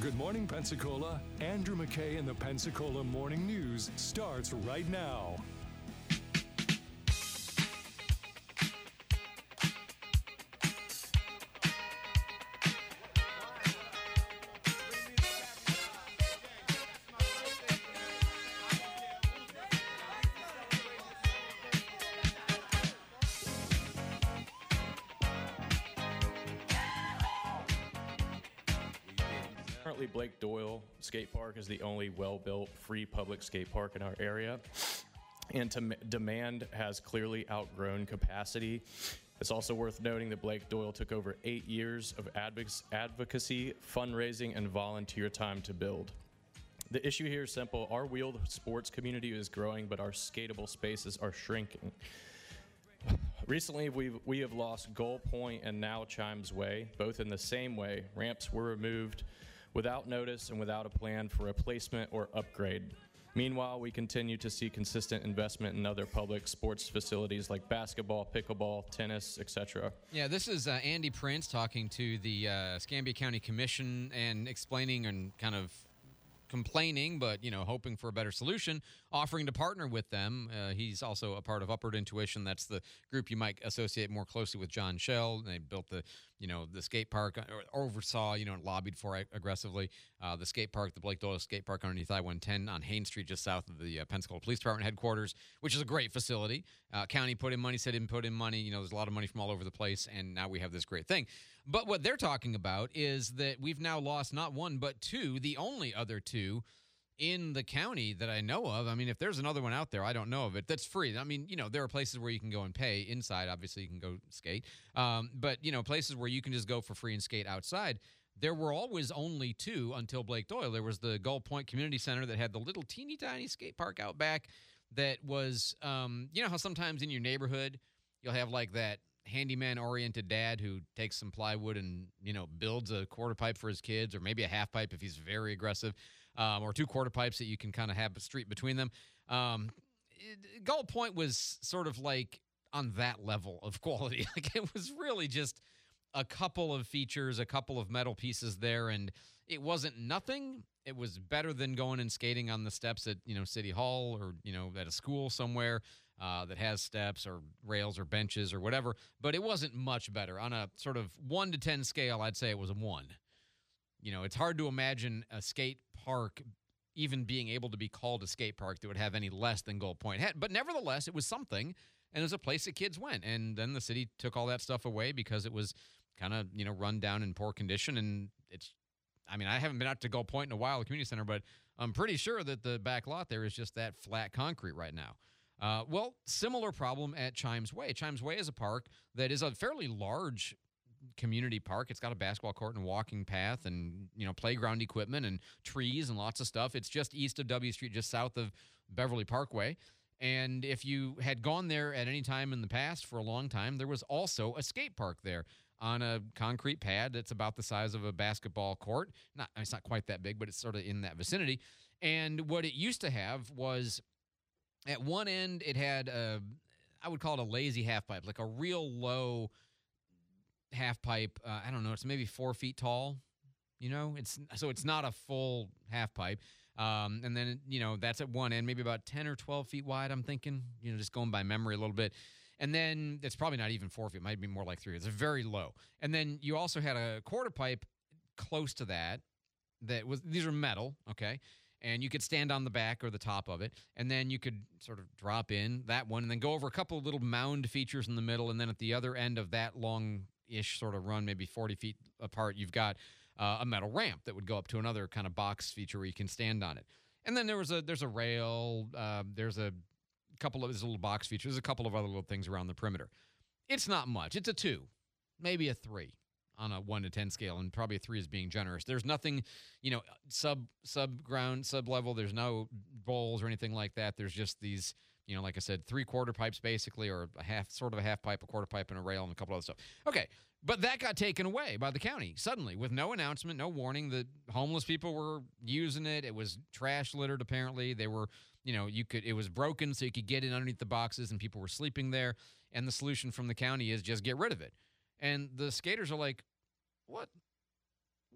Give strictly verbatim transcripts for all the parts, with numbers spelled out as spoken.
Good Morning Pensacola. Andrew McKay and the Pensacola Morning News starts right now. Currently, Blake Doyle Skate Park is the only well-built, free public skate park in our area, and to demand has clearly outgrown capacity. It's also worth noting that Blake Doyle took over eight years of advocacy, fundraising, and volunteer time to build. The issue here is simple. Our wheeled sports community is growing, but our skatable spaces are shrinking. Recently, we've, we have lost Gull Point and now Chimes Way, both in the same way. Ramps were removed without notice and without a plan for replacement or upgrade. Meanwhile, we continue to see consistent investment in other public sports facilities like basketball, pickleball, tennis, et cetera. Yeah, this is uh, Andy Prince talking to the uh, Escambia County Commission and explaining and kind of complaining, but, you know, hoping for a better solution, offering to partner with them. Uh, he's also a part of Upward Intuition. That's the group you might associate more closely with John Shell. They built the, you know, the skate park, or oversaw, you know, and lobbied for it aggressively. Uh, the skate park, the Blake Doyle Skate Park underneath I one ten on Haines Street, just south of the uh, Pensacola Police Department headquarters, which is a great facility. Uh, county put in money, city put in money. You know, there's a lot of money from all over the place, and now we have this great thing. But what they're talking about is that we've now lost not one, but two, the only other two in the county that I know of. I mean, if there's another one out there, I don't know of it, that's free. I mean, you know, there are places where you can go and pay inside. Obviously, you can go skate. Um, but, you know, places where you can just go for free and skate outside. There were always only two until Blake Doyle. There was the Gull Point Community Center that had the little teeny tiny skate park out back that was, um, you know how sometimes in your neighborhood you'll have like that handyman-oriented dad who takes some plywood and, you know, builds a quarter pipe for his kids, or maybe a half pipe if he's very aggressive, um, or two quarter pipes that you can kind of have a street between them. Um, it, Gull Point was sort of like on that level of quality. Like, it was really just a couple of features, a couple of metal pieces there, and it wasn't nothing. It was better than going and skating on the steps at, you know, City Hall, or, you know, at a school somewhere uh, that has steps or rails or benches or whatever. But it wasn't much better. On a sort of one to ten scale, I'd say it was a one. You know, it's hard to imagine a skate park even being able to be called a skate park that would have any less than Gull Point had. But nevertheless, it was something, and it was a place that kids went. And then the city took all that stuff away because it was kind of, you know, run down in poor condition. And it's, I mean, I haven't been out to Gull Point in a while, the community center, but I'm pretty sure that the back lot there is just that flat concrete right now. Uh, well, similar problem at Chimes Way. Chimes Way is a park that is a fairly large community park. It's got a basketball court and walking path and, you know, playground equipment and trees and lots of stuff. It's just east of W Street, just south of Beverly Parkway. And if you had gone there at any time in the past for a long time, there was also a skate park there on a concrete pad that's about the size of a basketball court. Not, it's not quite that big, but it's sort of in that vicinity. And what it used to have was, at one end, it had a, I would call it a lazy half pipe, like a real low half pipe. Uh, I don't know, it's maybe four feet tall. You know, it's so it's not a full half pipe. Um, and then, you know, that's at one end, maybe about ten or twelve feet wide, I'm thinking, you know, just going by memory a little bit. And then it's probably not even four feet. It might be more like three. It's very low. And then you also had a quarter pipe close to that. That was, these are metal, okay? And you could stand on the back or the top of it. And then you could sort of drop in that one and then go over a couple of little mound features in the middle. And then at the other end of that long-ish sort of run, maybe forty feet apart, you've got uh, a metal ramp that would go up to another kind of box feature where you can stand on it. And then there was a there's a rail. Uh, there's a couple of these little box features. There's a couple of other little things around the perimeter. It's not much. It's a two, maybe a three on a one to ten scale, and probably a three is being generous. There's nothing, you know, sub sub ground, sub level. There's no bowls or anything like that. There's just these, you know, like I said, three quarter pipes basically, or a half, sort of a half pipe, a quarter pipe, and a rail, and a couple other stuff. Okay, but that got taken away by the county suddenly with no announcement, no warning. The homeless people were using it. It was trash littered. Apparently, they were, you know, you could. It was broken, so you could get in underneath the boxes, and people were sleeping there. And the solution from the county is just get rid of it. And the skaters are like, what? What?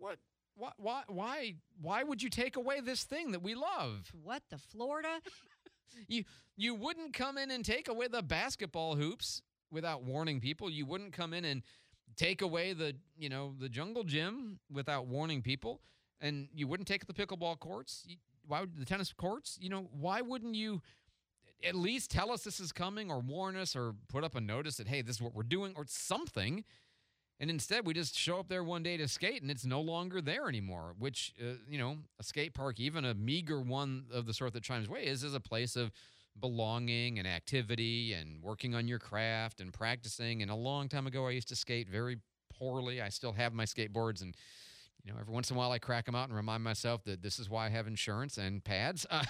Why, why, why, why would you take away this thing that we love? What, the Florida? You, you wouldn't come in and take away the basketball hoops without warning people. You wouldn't come in and take away the, you know, the jungle gym without warning people. And you wouldn't take the pickleball courts. Why would the tennis courts? You know, why wouldn't you at least tell us this is coming or warn us or put up a notice that, hey, this is what we're doing or something? And instead, we just show up there one day to skate, and it's no longer there anymore, which, uh, you know, a skate park, even a meager one of the sort that Chimes Way is, is a place of belonging and activity and working on your craft and practicing. And a long time ago, I used to skate very poorly. I still have my skateboards, and, you know, every once in a while I crack them out and remind myself that this is why I have insurance and pads. Uh,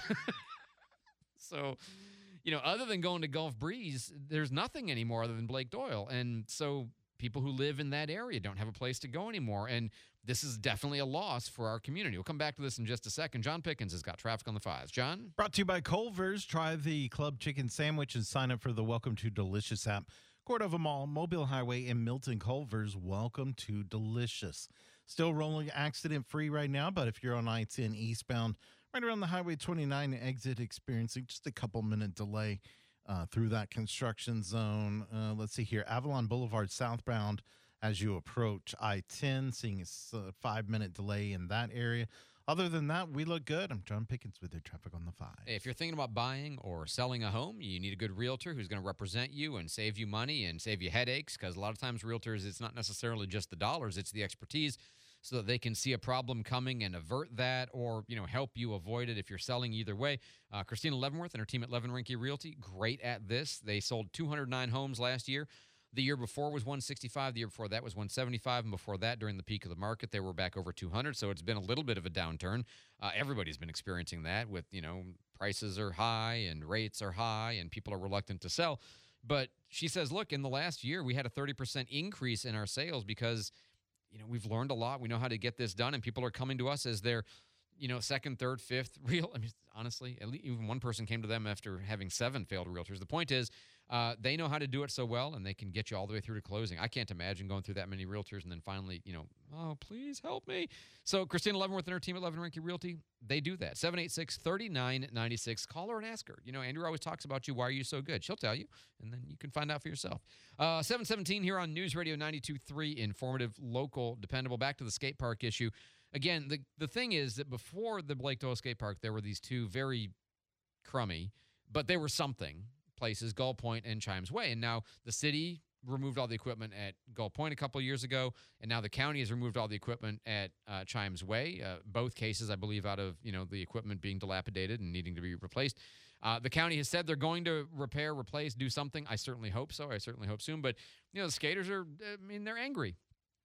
so, you know, other than going to Gulf Breeze, there's nothing anymore other than Blake Doyle. And so people who live in that area don't have a place to go anymore. And this is definitely a loss for our community. We'll come back to this in just a second. John Pickens has got traffic on the fives. John? Brought to you by Culver's. Try the Club Chicken Sandwich and sign up for the Welcome to Delicious app. Cordova Mall, Mobile Highway, and Milton Culver's. Welcome to Delicious. Still rolling accident-free right now, but if you're on I ten eastbound, right around the Highway twenty-nine exit, experiencing just a couple-minute delay Uh, through that construction zone. Uh, let's see here. Avalon Boulevard southbound as you approach I ten, seeing a uh, five-minute delay in that area. Other than that, we look good. I'm John Pickens with your traffic on the five. Hey, if you're thinking about buying or selling a home, you need a good realtor who's going to represent you and save you money and save you headaches, because a lot of times realtors, it's not necessarily just the dollars, it's the expertise, so that they can see a problem coming and avert that, or, you know, help you avoid it if you're selling either way. Uh, Christina Leavenworth and her team at Levin Rinke Realty, great at this. They sold two hundred nine homes last year. The year before was one sixty-five. The year before that was one seventy-five. And before that, during the peak of the market, they were back over two hundred. So it's been a little bit of a downturn. Uh, everybody's been experiencing that with, you know, prices are high and rates are high and people are reluctant to sell. But she says, look, in the last year, we had a thirty percent increase in our sales because, you know, we've learned a lot. We know how to get this done, and people are coming to us as their, you know, second, third, fifth real. I mean, honestly, at least even one person came to them after having seven failed realtors. The point is, uh, they know how to do it so well, and they can get you all the way through to closing. I can't imagine going through that many realtors and then finally, you know, oh, please help me. So Christina Leavenworth and her team at Levin Rinke Realty, they do that. seven eight six, three nine nine six. Call her and ask her. You know, Andrew always talks about you. Why are you so good? She'll tell you, and then you can find out for yourself. Uh, seven seventeen here on News Radio ninety-two point three, informative, local, dependable. Back to the skate park issue. Again, the, the thing is that before the Blake Doyle Skate Park, there were these two very crummy, but they were something places, Gull Point and Chimes Way. And now the city removed all the equipment at Gull Point a couple of years ago, and now the county has removed all the equipment at uh, Chimes Way. Uh, both cases, I believe, out of, you know, the equipment being dilapidated and needing to be replaced. Uh, the county has said they're going to repair, replace, do something. I certainly hope so. I certainly hope soon. But, you know, the skaters are, I mean, they're angry,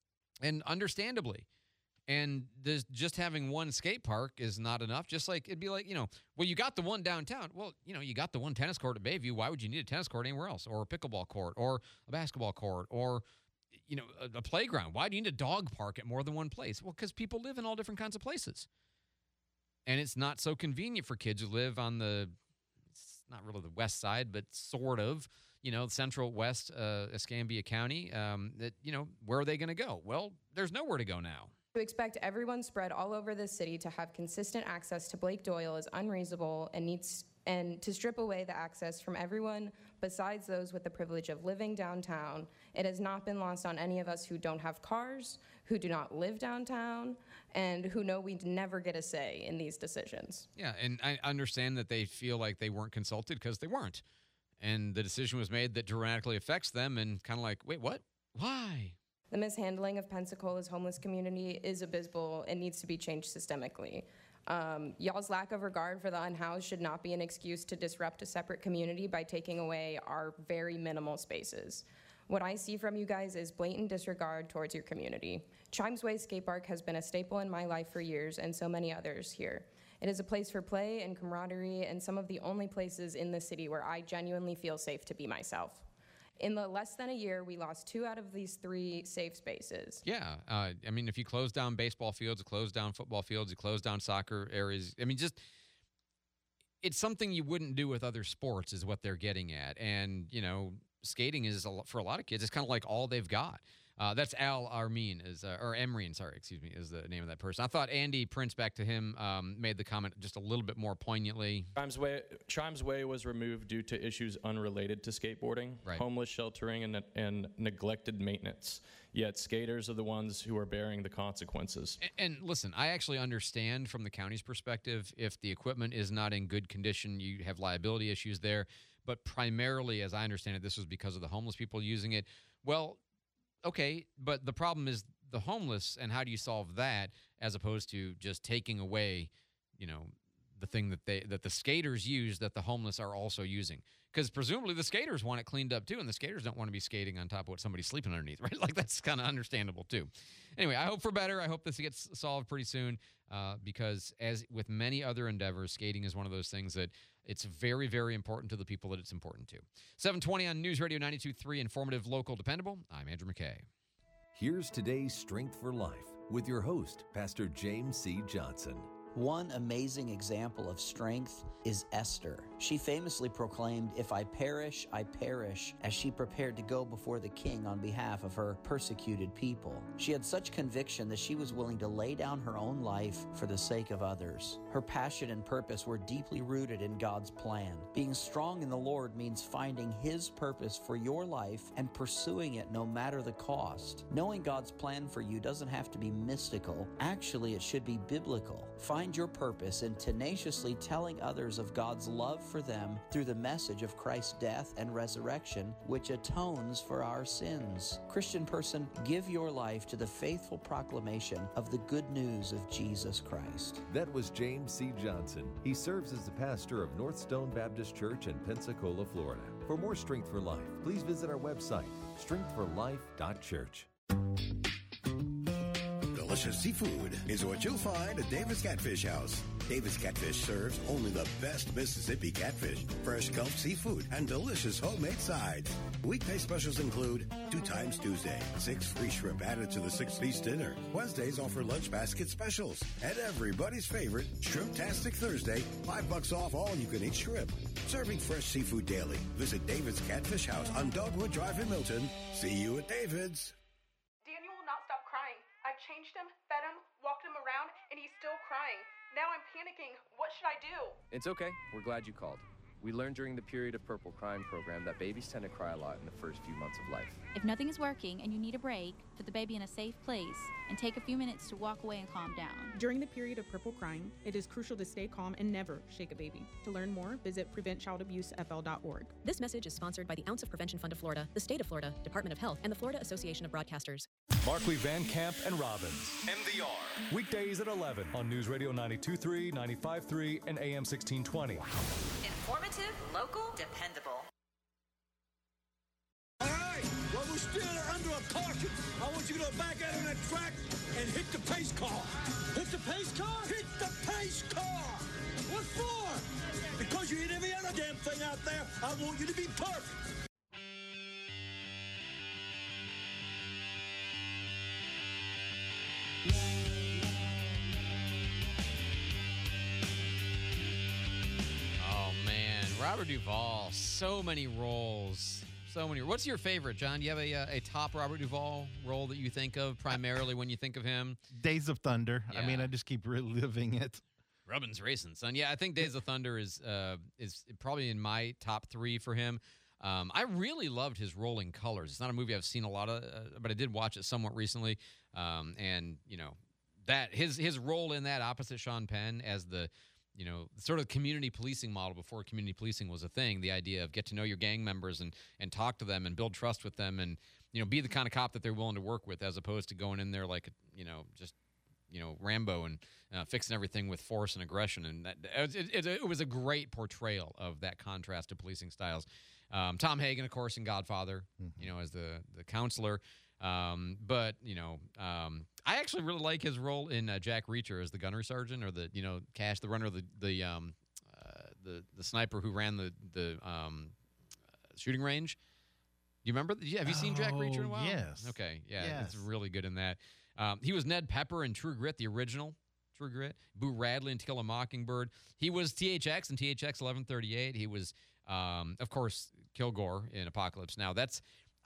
and understandably. And there's just having one skate park is not enough. Just like, it'd be like, you know, well, you got the one downtown. Well, you know, you got the one tennis court at Bayview. Why would you need a tennis court anywhere else? Or a pickleball court, or a basketball court, or, you know, a, a playground? Why do you need a dog park at more than one place? Well, because people live in all different kinds of places. And it's not so convenient for kids who live on the, it's not really the west side, but sort of, you know, central west uh, Escambia County. Um, that, you know, where are they going to go? Well, there's nowhere to go now. To expect everyone spread all over the city to have consistent access to Blake Doyle is unreasonable and needs and to strip away the access from everyone besides those with the privilege of living downtown. It has not been lost on any of us who don't have cars, who do not live downtown, and who know we never get a say in these decisions. Yeah, and I understand that they feel like they weren't consulted because they weren't. And the decision was made that dramatically affects them, and kind of like, wait, what? Why? The mishandling of Pensacola's homeless community is abysmal and needs to be changed systemically. Um, y'all's lack of regard for the unhoused should not be an excuse to disrupt a separate community by taking away our very minimal spaces. What I see from you guys is blatant disregard towards your community. Chimes Way Skate Park has been a staple in my life for years, and so many others here. It is a place for play and camaraderie, and some of the only places in the city where I genuinely feel safe to be myself. In the less than a year, we lost two out of these three safe spaces. Yeah. Uh, I mean, if you close down baseball fields, you close down football fields, you close down soccer areas, I mean, just, it's something you wouldn't do with other sports is what they're getting at. And, you know, skating is, a, for a lot of kids, it's kind of like all they've got. Uh, that's Al Armin, is uh, or Emreen, sorry, excuse me, is the name of that person. I thought Andy Prince, back to him, um, made the comment just a little bit more poignantly. Chimes Way, Chimes Way was removed due to issues unrelated to skateboarding, Right. homeless sheltering, and, and neglected maintenance. Yet skaters are the ones who are bearing the consequences. And, and listen, I actually understand from the county's perspective, if the equipment is not in good condition, you have liability issues there. But primarily, as I understand it, this was because of the homeless people using it. Well, okay, but the problem is the homeless, and how do you solve that as opposed to just taking away, you know, the thing that they that the skaters use that the homeless are also using? Because presumably the skaters want it cleaned up too, and the skaters don't want to be skating on top of what somebody's sleeping underneath, right? Like, that's kind of understandable too. Anyway, I hope for better. I hope this gets solved pretty soon, uh, because as with many other endeavors, skating is one of those things that it's very, very important to the people that it's important to. seven twenty on News Radio ninety-two point three, informative, local, dependable. I'm Andrew McKay. Here's today's Strength for Life with your host, Pastor James C. Johnson. One amazing example of strength is Esther. She famously proclaimed, "If I perish, I perish," as she prepared to go before the king on behalf of her persecuted people. She had such conviction that she was willing to lay down her own life for the sake of others. Her passion and purpose were deeply rooted in God's plan. Being strong in the Lord means finding His purpose for your life and pursuing it no matter the cost. Knowing God's plan for you doesn't have to be mystical. Actually, it should be biblical. Find your purpose in tenaciously telling others of God's love for them through the message of Christ's death and resurrection, which atones for our sins. Christian person, give your life to the faithful proclamation of the good news of Jesus Christ. That was James C. Johnson. He serves as the pastor of North Stone Baptist Church in Pensacola, Florida. For more Strength for Life, please visit our website, strength for life dot church. Delicious seafood is what you'll find at David's Catfish House. David's Catfish serves only the best Mississippi catfish, fresh Gulf seafood, and delicious homemade sides. Weekday specials include two times Tuesday, six free shrimp added to the six-piece dinner. Wednesdays offer lunch basket specials. And everybody's favorite, Shrimptastic Thursday, five bucks off all you-can-eat shrimp. Serving fresh seafood daily. Visit David's Catfish House on Dogwood Drive in Milton. See you at David's. Daniel will not stop crying. I've changed him, fed him, walked him around, and he's still crying. Now I'm panicking. What should I do? It's okay. We're glad you called. We learned during the Period of Purple Crying program that babies tend to cry a lot in the first few months of life. If nothing is working and you need a break, put the baby in a safe place and take a few minutes to walk away and calm down. During the period of purple crying, it is crucial to stay calm and never shake a baby. To learn more, visit prevent child abuse f l dot org. This message is sponsored by the Ounce of Prevention Fund of Florida, the State of Florida, Department of Health, and the Florida Association of Broadcasters. Markley, Van Camp, and Robbins. M V R. Weekdays at eleven on News Radio ninety-two point three, ninety-five point three, and A M sixteen twenty. Informative, local, dependable. All right, well, we're still under a caution. I want you to go back out on that track and hit the pace car. Hit the pace car? Hit the pace car. What for? Because you hit every other damn thing out there. I want you to be perfect. Robert Duvall, so many roles, so many. What's your favorite, John? Do you have a, uh, a top Robert Duvall role that you think of primarily when you think of him? Days of Thunder. Yeah. I mean, I just keep reliving it. Robbins Racing, son. Yeah, I think Days of Thunder is uh, is probably in my top three for him. Um, I really loved his Rolling Colors. It's not a movie I've seen a lot of, uh, but I did watch it somewhat recently. Um, and you know that his his role in that, opposite Sean Penn as the, you know, sort of community policing model before community policing was a thing. The idea of get to know your gang members and and talk to them and build trust with them and, you know, be the kind of cop that they're willing to work with, as opposed to going in there like, you know, just, you know, Rambo and uh, fixing everything with force and aggression. And that, it, it, it was a great portrayal of that contrast to policing styles. Um, Tom Hagen, of course, in Godfather, mm-hmm. you know, as the, the counselor. Um, but, you know, um, I actually really like his role in uh, Jack Reacher as the gunnery sergeant, or the, you know, Cash, the runner of the, the, um, uh, the, the sniper who ran the, the um, uh, shooting range. Do you remember? Have you seen Jack Reacher in a while? Yes. Okay. Yeah. Yes. It's really good in that. Um, he was Ned Pepper in True Grit, the original True Grit. Boo Radley in To Kill a Mockingbird. He was T H X in T H X eleven thirty-eight. He was, um, of course, Kilgore in Apocalypse Now. That's,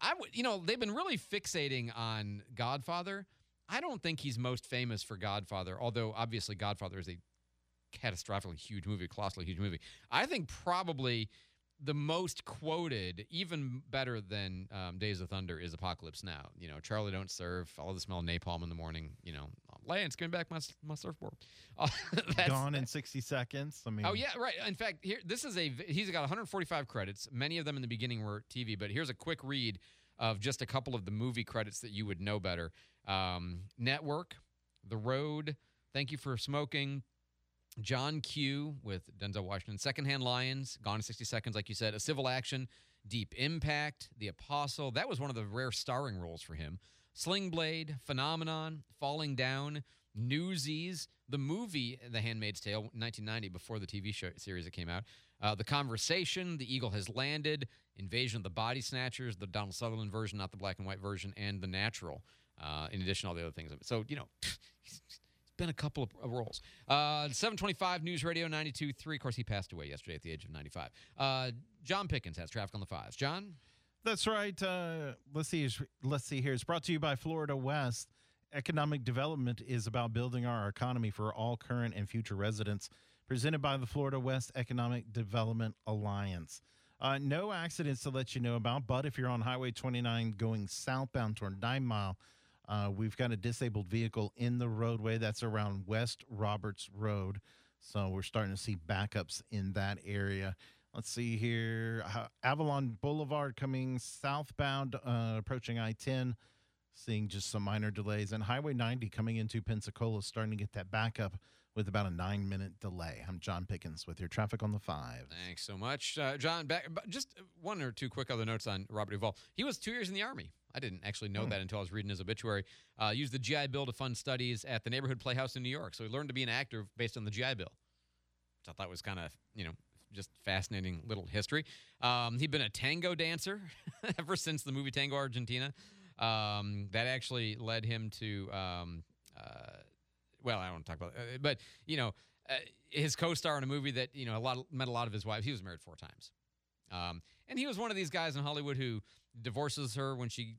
I would, you know, they've been really fixating on Godfather. I don't think he's most famous for Godfather, although obviously Godfather is a catastrophically huge movie, colossally huge movie. I think probably the most quoted, even better than um, Days of Thunder, is Apocalypse Now. You know, Charlie Don't Serve, follow the smell of napalm in the morning. You know, Lance, give me back my my surfboard. Uh, Gone in sixty seconds. I mean, oh yeah, right. In fact, here this is a he's got one hundred forty-five credits. Many of them in the beginning were T V, but here's a quick read of just a couple of the movie credits that you would know better. Um, Network, The Road, Thank You for Smoking, John Q with Denzel Washington, Secondhand Lions, Gone in sixty seconds, like you said, A Civil Action, Deep Impact, The Apostle. That was one of the rare starring roles for him. Sling Blade, Phenomenon, Falling Down, Newsies, the movie The Handmaid's Tale, nineteen ninety, before the T V show series that came out. Uh, the Conversation, The Eagle Has Landed, Invasion of the Body Snatchers, the Donald Sutherland version, not the black and white version, and The Natural, uh, in addition to all the other things. So, you know, it's been a couple of, of roles. Uh, seven twenty-five News Radio ninety-two point three. Of course, he passed away yesterday at the age of ninety-five. Uh, John Pickens has traffic on the fives. John? That's right. Uh, let's see. Let's see here. It's brought to you by Florida West. Economic development is about building our economy for all current and future residents. Presented by the Florida West Economic Development Alliance. Uh, no accidents to let you know about, but if you're on Highway twenty-nine going southbound toward Nine Mile, uh, we've got a disabled vehicle in the roadway. That's around West Roberts Road. So we're starting to see backups in that area. Let's see here. Uh, Avalon Boulevard coming southbound, uh, approaching I ten, seeing just some minor delays. And Highway ninety coming into Pensacola, starting to get that backup with about a nine-minute delay. I'm John Pickens with your traffic on the five. Thanks so much. Uh, John, back, just one or two quick other notes on Robert Duvall. He was two years in the Army. I didn't actually know Hmm. that until I was reading his obituary. Uh, used the G I Bill to fund studies at the Neighborhood Playhouse in New York. So he learned to be an actor based on the G I Bill, which I thought was kind of, you know, just fascinating little history. Um, he'd been a tango dancer ever since the movie Tango Argentina. Um, that actually led him to, um, uh, well, I don't want to talk about it, but, you know, uh, his co-star in a movie that, you know, a lot of, met a lot of his wives. He was married four times. Um, and he was one of these guys in Hollywood who divorces her when she,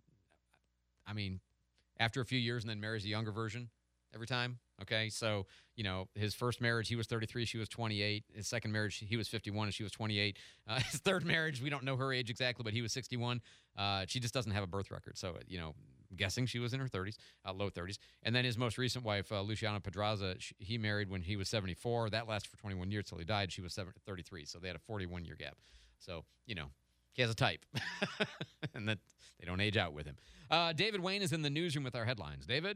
I mean, after a few years and then marries a younger version every time. Okay, so, you know, his first marriage, he was thirty-three, she was twenty-eight. His second marriage, he was fifty-one and she was twenty-eight. Uh, his third marriage, we don't know her age exactly, but he was sixty-one. Uh, she just doesn't have a birth record. So, you know, I'm guessing she was in her thirties, uh, low thirties. And then his most recent wife, uh, Luciana Pedraza, she, he married when he was seventy-four. That lasted for twenty-one years till he died. She was thirty-three, so they had a forty-one-year gap. So, you know, he has a type, and that they don't age out with him. Uh, David Wayne is in the newsroom with our headlines. David?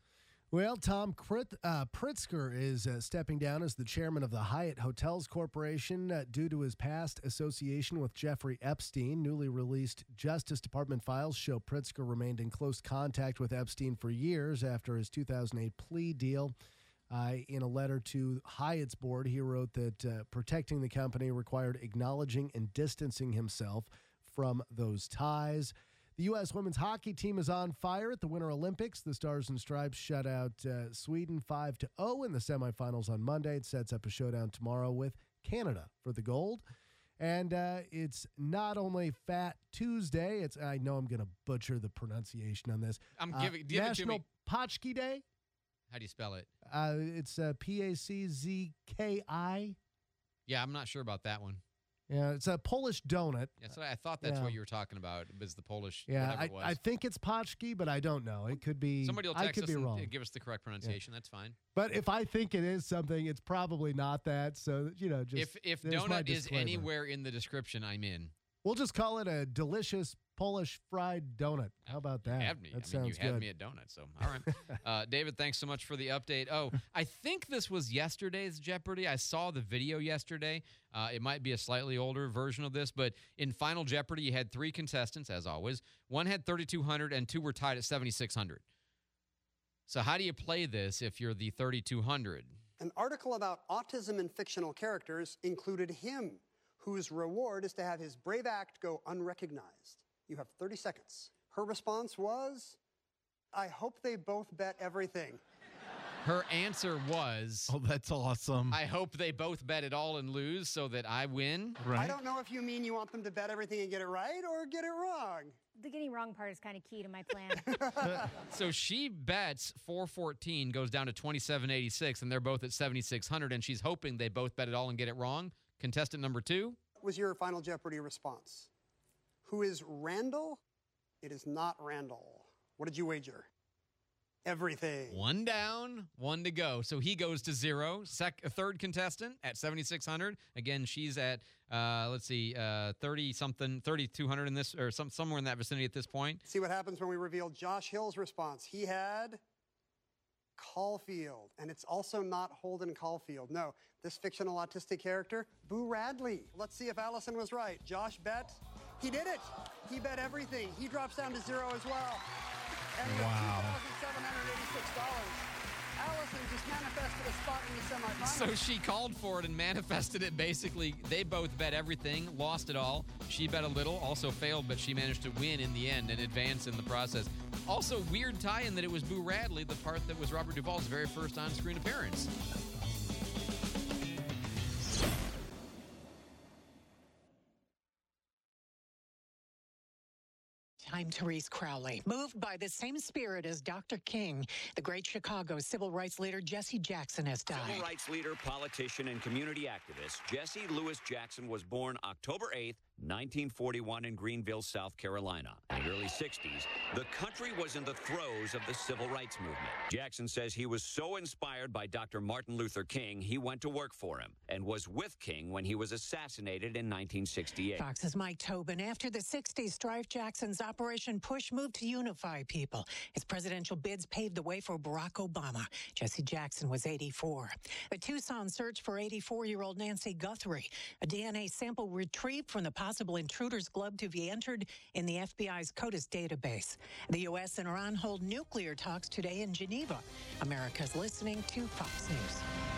Well, Tom Prit- uh, Pritzker is uh, stepping down as the chairman of the Hyatt Hotels Corporation uh, due to his past association with Jeffrey Epstein. Newly released Justice Department files show Pritzker remained in close contact with Epstein for years after his two thousand eight plea deal. Uh, in a letter to Hyatt's board, he wrote that uh, protecting the company required acknowledging and distancing himself from those ties. The U S women's hockey team is on fire at the Winter Olympics. The Stars and Stripes shut out uh, Sweden five to oh in the semifinals on Monday. It sets up a showdown tomorrow with Canada for the gold. And uh, it's not only Fat Tuesday, it's I know I'm going to butcher the pronunciation on this. I'm Uh, giving give it to National me. Pachki Day. How do you spell it? Uh, it's uh, P A C Z K I. Yeah, I'm not sure about that one. Yeah, it's a Polish donut. Yeah, so I thought that's Yeah. what you were talking about. Was the Polish? Yeah, whatever I, it was. I think it's Pachki, but I don't know. It could be. Somebody will I text could us be and wrong. give us the correct pronunciation. That's fine. But if I think it is something, it's probably not that. So, you know, just if if there's my donut is disclaimer. anywhere in the description, I'm in. We'll just call it a delicious Polish fried donut. How about that? You had me. That I mean, sounds you had good. me at donut. So, all right. uh, David, thanks so much for the update. Oh, I think this was yesterday's Jeopardy. I saw the video yesterday. Uh, it might be a slightly older version of this, but in Final Jeopardy, you had three contestants, as always. One had thirty-two hundred, and two were tied at seventy-six hundred. So, how do you play this if you're the thirty-two hundred? An article about autism in fictional characters included him, whose reward is to have his brave act go unrecognized. You have thirty seconds. Her response was, I hope they both bet everything. Her answer was, "Oh, that's awesome. I hope they both bet it all and lose so that I win." I don't know if you mean you want them to bet everything and get it right or get it wrong. The getting wrong part is kind of key to my plan. So she bets four fourteen goes down to twenty-seven eighty-six, and they're both at seventy-six hundred, and she's hoping they both bet it all and get it wrong. Contestant number two. What was your Final Jeopardy response? Who is Randall? It is not Randall. What did you wager? Everything. One down, one to go. So he goes to zero. Sec- third contestant at seventy-six hundred. Again, she's at, uh, let's see, uh, thirty-something, thirty-two hundred in this, or some, somewhere in that vicinity at this point. See what happens when we reveal Josh Hill's response. He had Caulfield, and it's also not Holden Caulfield. No, this fictional autistic character, Boo Radley. Let's see if Allison was right. Josh bet. He did it. He bet everything. He drops down to zero as well. And with Wow. two thousand seven hundred eighty-six dollars, Allison just manifested a spot in the semifinals. So she called for it and manifested it. Basically, they both bet everything, lost it all. She bet a little, also failed, but she managed to win in the end and advance in the process. Also, weird tie-in that it was Boo Radley, the part that was Robert Duvall's very first on-screen appearance. I'm Therese Crowley. Moved by the same spirit as Doctor King, the great Chicago civil rights leader Jesse Jackson has died. Civil rights leader, politician, and community activist Jesse Lewis Jackson was born October eighth, nineteen forty-one in Greenville, South Carolina. In the early sixties, the country was in the throes of the civil rights movement. Jackson says he was so inspired by Doctor Martin Luther King, he went to work for him and was with King when he was assassinated in nineteen sixty-eight. Fox's Mike Tobin. After the sixties strife, Jackson's Operation Push moved to unify people. His presidential bids paved the way for Barack Obama. Jesse Jackson was eighty-four. The Tucson search for eighty-four-year-old Nancy Guthrie. A D N A sample retrieved from the possible intruder's glove to be entered in the F B I's CODIS database. The U S and Iran hold nuclear talks today in Geneva. America's listening to Fox News.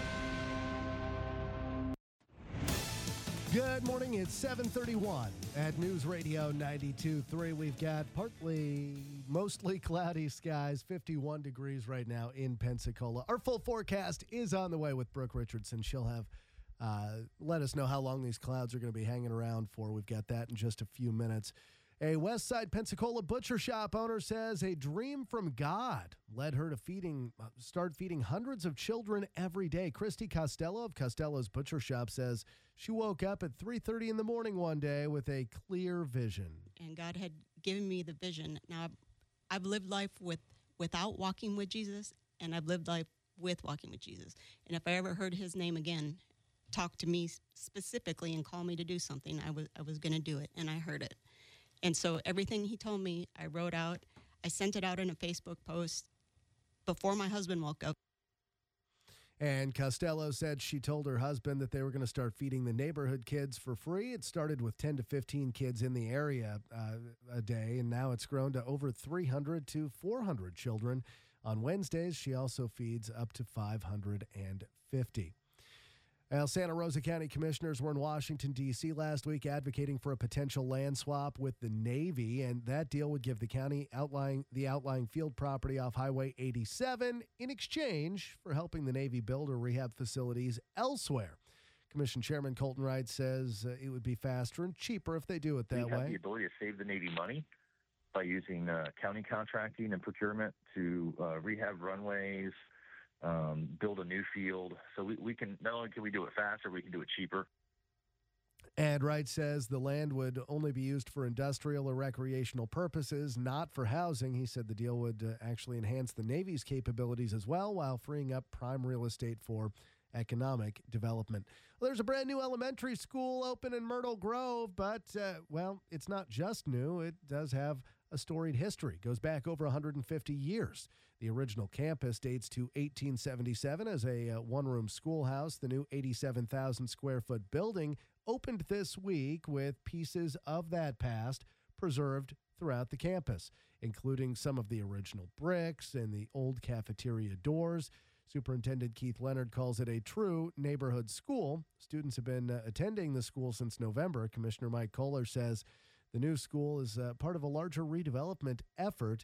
Good morning. It's seven thirty-one at News Radio ninety-two point three. We've got partly, mostly cloudy skies, fifty-one degrees right now in Pensacola. Our full forecast is on the way with Brooke Richardson. She'll have uh, let us know how long these clouds are going to be hanging around for. We've got that in just a few minutes. A West Side Pensacola butcher shop owner says a dream from God led her to feeding, start feeding hundreds of children every day. Christy Costello of Costello's Butcher Shop says she woke up at three thirty in the morning one day with a clear vision. And God had given me the vision. Now, I've lived life with without walking with Jesus, and I've lived life with walking with Jesus. And if I ever heard his name again, talk to me specifically and call me to do something, I was I was going to do it, and I heard it. And so everything he told me, I wrote out. I sent it out in a Facebook post before my husband woke up. And Costello said she told her husband that they were going to start feeding the neighborhood kids for free. It started with ten to fifteen kids in the area uh, a day, and now it's grown to over three hundred to four hundred children. On Wednesdays, she also feeds up to five hundred fifty. Well, Santa Rosa County commissioners were in Washington, D C last week advocating for a potential land swap with the Navy, and that deal would give the county outlying the outlying field property off Highway eighty-seven in exchange for helping the Navy build or rehab facilities elsewhere. Commission Chairman Colton Wright says uh, it would be faster and cheaper if they do it that we have way. the ability to save the Navy money by using uh, county contracting and procurement to uh, rehab runways, Um, build a new field. So we, we can, not only can we do it faster, we can do it cheaper. And Wright says the land would only be used for industrial or recreational purposes, not for housing. He said the deal would uh, actually enhance the Navy's capabilities as well, while freeing up prime real estate for economic development. Well, there's a brand new elementary school open in Myrtle Grove, but, uh, well, it's not just new. It does have a storied history. It goes back over one hundred fifty years. The original campus dates to eighteen seventy-seven as a uh, one-room schoolhouse. The new eighty-seven thousand square foot building opened this week with pieces of that past preserved throughout the campus, including some of the original bricks and the old cafeteria doors. Superintendent Keith Leonard calls it a true neighborhood school. Students have been uh, attending the school since November. Commissioner Mike Kohler says the new school is uh, part of a larger redevelopment effort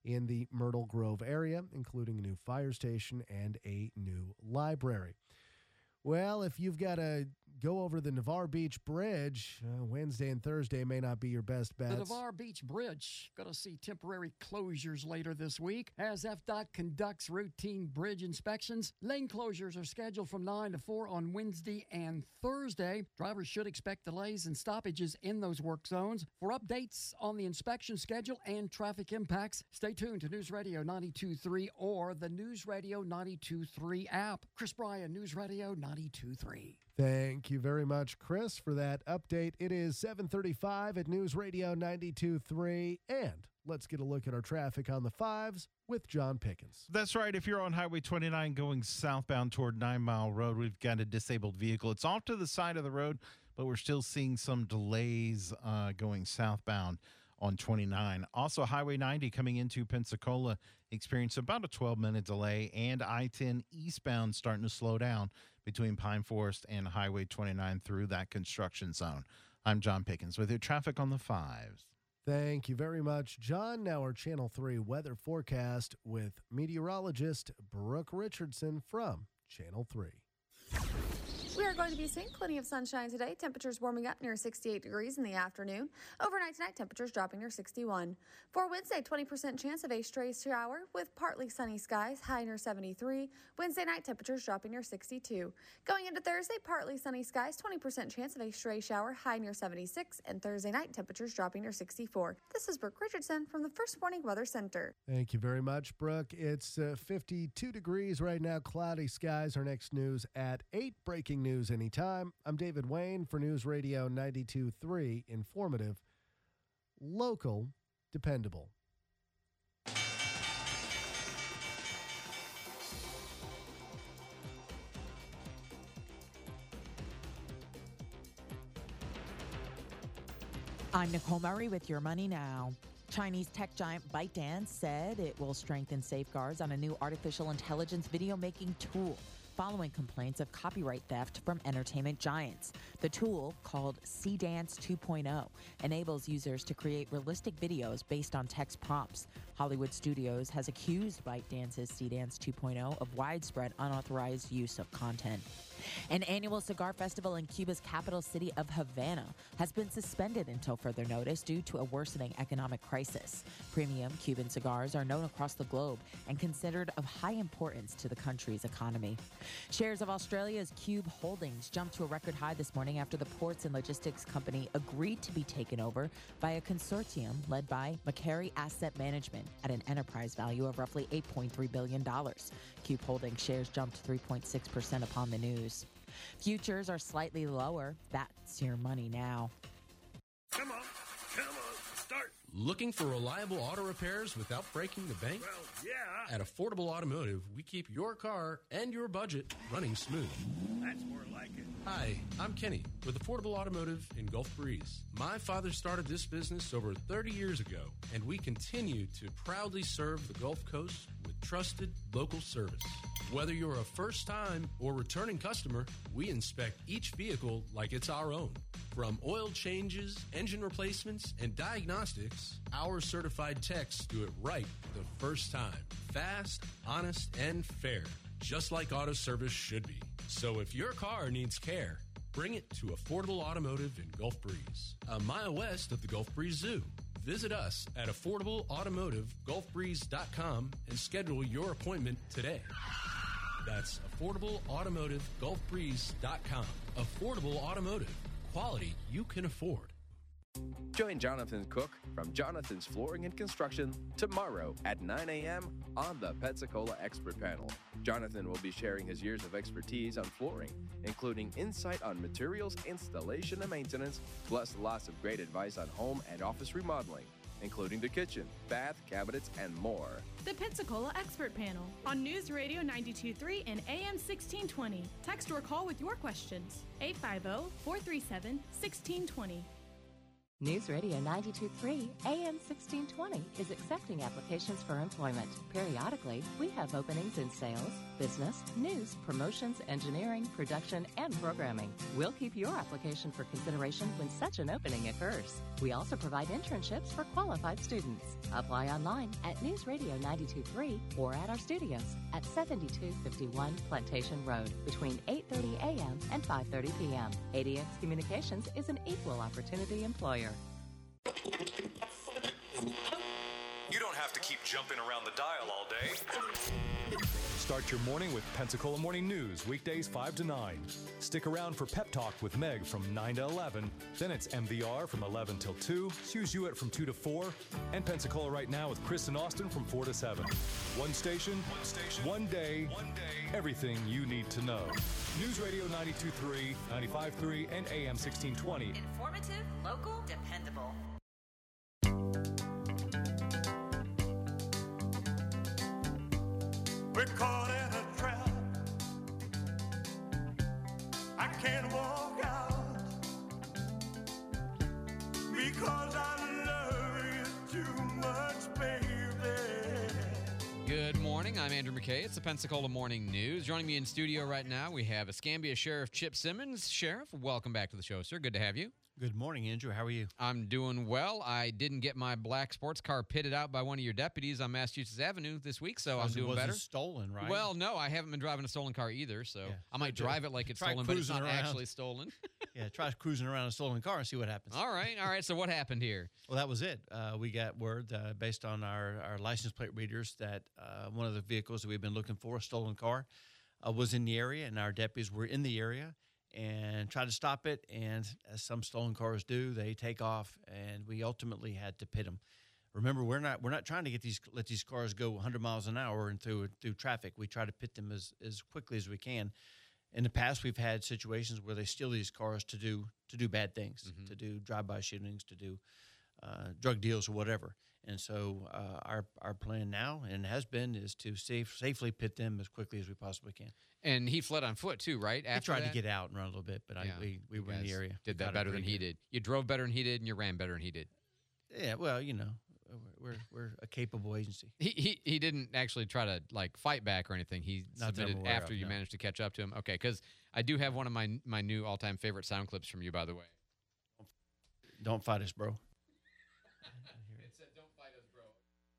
in the Myrtle Grove area, including a new fire station and a new library. Well, if you've got to go over the Navarre Beach Bridge, uh, Wednesday and Thursday may not be your best bets. The Navarre Beach Bridge going to see temporary closures later this week as F D O T conducts routine bridge inspections. Lane closures are scheduled from nine to four on Wednesday and Thursday. Drivers should expect delays and stoppages in those work zones. For updates on the inspection schedule and traffic impacts, stay tuned to News Radio ninety-two point three or the News Radio ninety-two point three app. Chris Bryan, News Radio ninety-two point three. Thank you very much, Chris, for that update. It is seven thirty-five at News Radio ninety-two point three, and let's get a look at our traffic on the fives with John Pickens. That's right. If you're on Highway twenty-nine going southbound toward Nine Mile Road, we've got a disabled vehicle. It's off to the side of the road, but we're still seeing some delays uh, going southbound on twenty-nine. Also, Highway ninety coming into Pensacola experienced about a twelve-minute delay, and I ten eastbound starting to slow down between Pine Forest and Highway twenty-nine through that construction zone. I'm John Pickens with your traffic on the fives. Thank you very much, John. Now our Channel three weather forecast with meteorologist Brooke Richardson from Channel three. We are going to be seeing plenty of sunshine today. Temperatures warming up near sixty-eight degrees in the afternoon. Overnight tonight, temperatures dropping near sixty-one. For Wednesday, twenty percent chance of a stray shower with partly sunny skies, high near seventy-three. Wednesday night, temperatures dropping near sixty-two. Going into Thursday, partly sunny skies, twenty percent chance of a stray shower, high near seventy-six. And Thursday night, temperatures dropping near sixty-four. This is Brooke Richardson from the First Warning Weather Center. Thank you very much, Brooke. It's uh, fifty-two degrees right now, cloudy skies. Our next news at eight. Breaking news anytime. I'm David Wayne for News Radio ninety-two point three. Informative, local, dependable. I'm Nicole Murray with Your Money Now. Chinese tech giant ByteDance said it will strengthen safeguards on a new artificial intelligence video making tool following complaints of copyright theft from entertainment giants. The tool, called Seedance two point oh, enables users to create realistic videos based on text prompts. Hollywood Studios has accused ByteDance's Seedance two point oh of widespread unauthorized use of content. An annual cigar festival in Cuba's capital city of Havana has been suspended until further notice due to a worsening economic crisis. Premium Cuban cigars are known across the globe and considered of high importance to the country's economy. Shares of Australia's Cube Holdings jumped to a record high this morning after the ports and logistics company agreed to be taken over by a consortium led by Macquarie Asset Management at an enterprise value of roughly eight point three billion dollars. Cube Holdings shares jumped three point six percent upon the news. Futures are slightly lower. That's Your Money Now. Come on, come on, start. Looking for reliable auto repairs without breaking the bank? Well, yeah. At Affordable Automotive, we keep your car and your budget running smooth. That's more like it. Hi, I'm Kenny with Affordable Automotive in Gulf Breeze. My father started this business over thirty years ago, and we continue to proudly serve the Gulf Coast with trusted local service. Whether you're a first-time or returning customer, we inspect each vehicle like it's our own. From oil changes, engine replacements, and diagnostics, our certified techs do it right the first time. Fast, honest, and fair, just like auto service should be. So if your car needs care, bring it to Affordable Automotive in Gulf Breeze, a mile west of the Gulf Breeze Zoo. Visit us at affordable automotive gulf breeze dot com and schedule your appointment today. That's affordable automotive gulf breeze dot com. Affordable Automotive. Quality you can afford. Join Jonathan Cook from Jonathan's Flooring and Construction tomorrow at nine a.m. on the Pensacola Expert Panel. Jonathan will be sharing his years of expertise on flooring, including insight on materials, installation, and maintenance, plus lots of great advice on home and office remodeling, including the kitchen, bath, cabinets, and more. The Pensacola Expert Panel on News Radio ninety-two point three and A M sixteen twenty. Text or call with your questions. eight five zero, four three seven, one six two zero. News Radio ninety-two point three A M sixteen twenty is accepting applications for employment. Periodically, we have openings in sales, business, news, promotions, engineering, production, and programming. We'll keep your application for consideration when such an opening occurs. We also provide internships for qualified students. Apply online at News Radio ninety-two point three or at our studios at seventy-two fifty-one Plantation Road between eight thirty a m and five thirty p m A D X Communications is an equal opportunity employer. You don't have to keep jumping around the dial all day. Start your morning with Pensacola Morning News, weekdays five to nine. Stick around for Pep Talk with Meg from nine to eleven. Then it's M V R from eleven till two, Suze Hewitt from two to four, and Pensacola Right Now with Chris and Austin from four to seven. One station, one station, one day, one day, everything you need to know. News Radio ninety-two point three, ninety-five point three, and A M sixteen twenty. Informative, local, dependable. We're caught in a trap. I can't walk out because I love you too much, baby. Good morning. I'm Andrew McKay. It's the Pensacola Morning News. Joining me in studio right now, we have Escambia Sheriff Chip Simmons. Sheriff, welcome back to the show, sir. Good to have you. Good morning, Andrew. How are you? I'm doing well. I didn't get my black sports car pitted out by one of your deputies on Massachusetts Avenue this week, so I'm doing it wasn't better. Stolen, right? Well, no, I haven't been driving a stolen car either, so Yeah. I might Try to- drive it like it's try stolen, but it's cruising not around. actually stolen. Yeah, try cruising around a stolen car and see what happens. All right, all right. So what happened here? Well, that was it. Uh, we got word uh, based on our, our license plate readers that uh, one of the vehicles that we've been looking for, a stolen car, uh, was in the area, and our deputies were in the area and tried to stop it. And as some stolen cars do, they take off, and we ultimately had to pit them. Remember, we're not we're not trying to get these let these cars go one hundred miles an hour and through through traffic. We try to pit them as, as quickly as we can. In the past, we've had situations where they steal these cars to do to do bad things, Mm-hmm. to do drive-by shootings, to do uh, drug deals or whatever. And so uh, our our plan now, and has been, is to safe, safely pit them as quickly as we possibly can. And he fled on foot too, right? He tried to get out and run a little bit, but I, we, we you were in the guys area. Did We that got it better than pretty he good. did. You drove better than he did, and you ran better than he did. Yeah, well, you know, we're we're a capable agency. He, he he didn't actually try to like fight back or anything. He Not that I'm submitted aware after of, you no. managed to catch up to him. Okay, because I do have one of my my new all time favorite sound clips from you, by the way. Don't fight us, bro. It said, "Don't fight us, bro."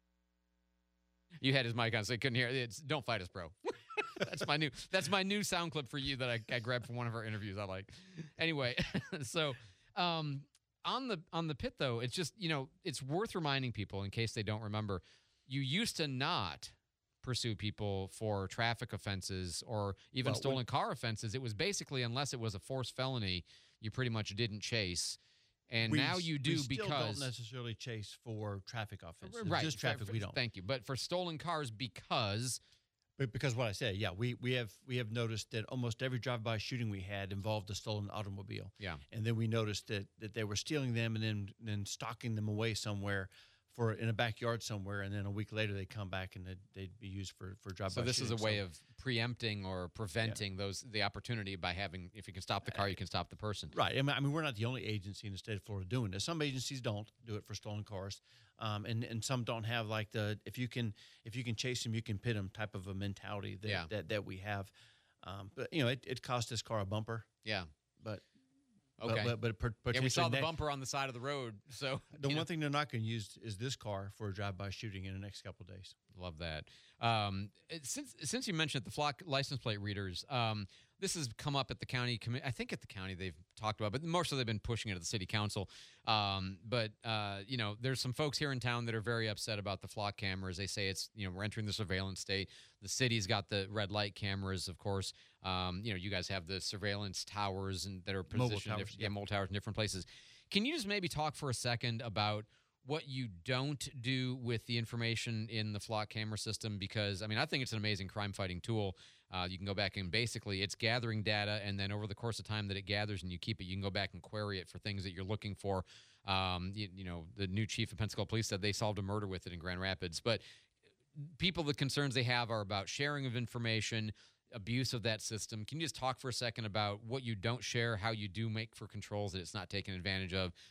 You had his mic on, so I couldn't hear it. It's "Don't fight us, bro." that's my new that's my new sound clip for you that I, I grabbed from one of our interviews. I like. Anyway, so um, on the on the pit though, it's just you know it's worth reminding people in case they don't remember. You used to not pursue people for traffic offenses or even Well, stolen when- car offenses. It was basically, unless it was a forced felony, you pretty much didn't chase. And We now s- you we do still because don't necessarily chase for traffic offenses. right, Just fair- traffic fair- we don't. Thank you. But for stolen cars, because But because what I said, yeah, we we have we have noticed that almost every drive-by shooting we had involved a stolen automobile. Yeah. And then we noticed that that they were stealing them and then then stocking them away somewhere for in a backyard somewhere, and then a week later they come back and they'd, they'd be used for for drive-by. so this is a shooting. way So- of preempting or preventing those the opportunity by having if you can stop the car, you can stop the person. Right. I mean, I mean, we're not the only agency in the state of Florida doing this. Some agencies don't do it for stolen cars, um, and and some don't have like the if you can if you can chase them, you can pit them type of a mentality that Yeah. that, that we have. Um, but you know, it, it cost this car a bumper. Yeah. But Okay. but, but, but Yeah, we saw the potentially ne- bumper on the side of the road. So The you one know. thing they're not going to use is this car for a drive-by shooting in the next couple of days. Love that. Um, it- since since you mentioned the flock license plate readers, um, this has come up at the county. commi- I think at the county they've talked about, but more so they've been pushing it at the city council. Um, but uh, you know, there's some folks here in town that are very upset about the flock cameras. They say it's you know we're entering the surveillance state. The city's got the red light cameras, of course. Um, you know, you guys have the surveillance towers and that are Mobile positioned, towers, different, yeah, yeah. mobile towers in different places. Can you just maybe talk for a second about what you don't do with the information in the flock camera system? Because I mean, I think it's an amazing crime fighting tool. Uh, you can go back and basically it's gathering data, and then over the course of time that it gathers and you keep it, you can go back and query it for things that you're looking for. Um, you, you know, the new chief of Pensacola Police said they solved a murder with it in Grand Rapids. But people, the concerns they have are about sharing of information, abuse of that system. Can you just talk for a second about what you don't share, how you do make for controls that it's not taken advantage of?